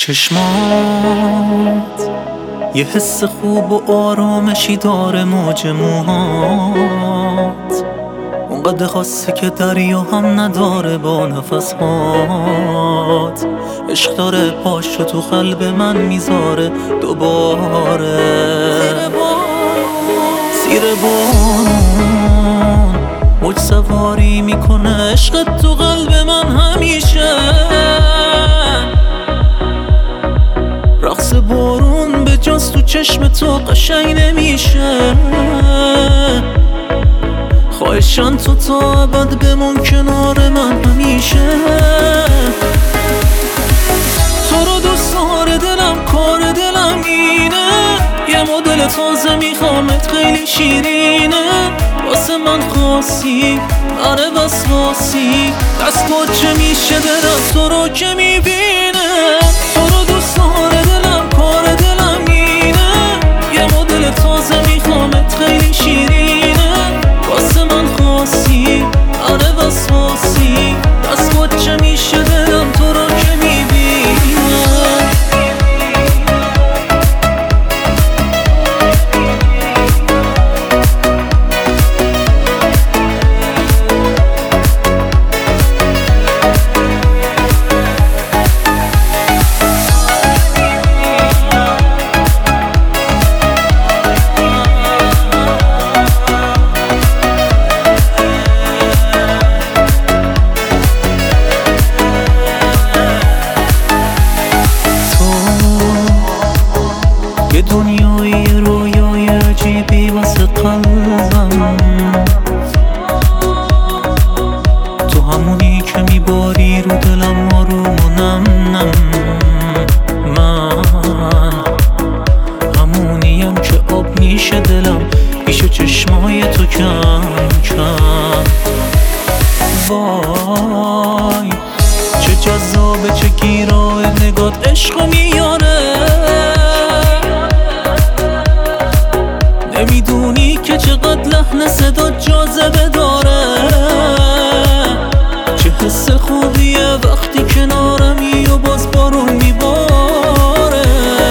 چشمات یه حس خوب و آرامشی داره، موج موهات اونقدر خاصه که دریا هم نداره با نفسهات. عشق داره پاشو تو قلب من میذاره دوباره. زیر بارون موج سواری میکنه عشقت تو قلب من همیشه. رقص بارون به جز تو چشم تو قشنگ نمیشه. خواهشان تو تا ابد بمون کنار من همیشه. تو رو دوست داره دلم، کار دلم اینه. یه مدل تازه میخوامت خیلی شیرینه. واسه من خاصی آره وسواسی. دست چه میشه دلم تو رو که میبینه. تو رو دوست داره دلم، کار دلم اینه. یه مدل تازه میخوامت خیلی شیرینه. واسه من خاصی آره وسواسی. دست چه میشه دلم تو رو که میبینه. یه دنیای رویای عجیبی واسه قلبم. تو همونی که میباری رو دلم آروم و نم نم. من همونیم که آب میشه دلم پیش چشمای تو کم کم. وای چه جذابه چه گیراه نگات عشقو میاره. نمیدونی که چقدر لحن صدا جاذبه داره. چه حس خوبیه وقتی کنارمی و باز بارون میباره.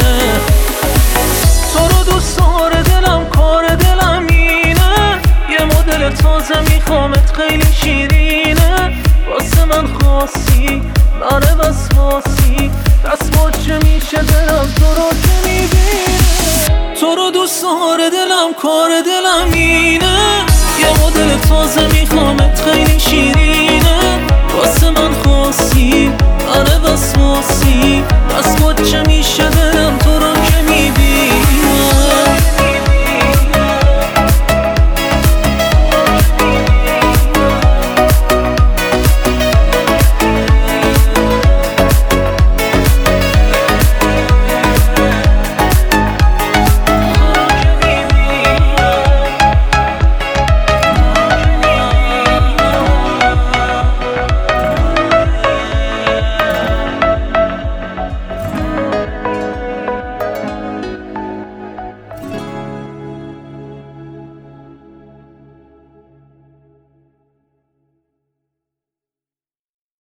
تو رو دوست داره دلم، کار دلم اینه. یه مدل تازه میخوامت خیلی شیرینه. واسه من خاصی آره وسواسی. دست چه میشه دلم تو رو که میبینه. تو رو دوست داره دلم، کار دلم اینه. یه مدل تازه میخوامت خیلی شیرینه. واسه من خاصی آره وسواسی. دست چه میشه دلم تو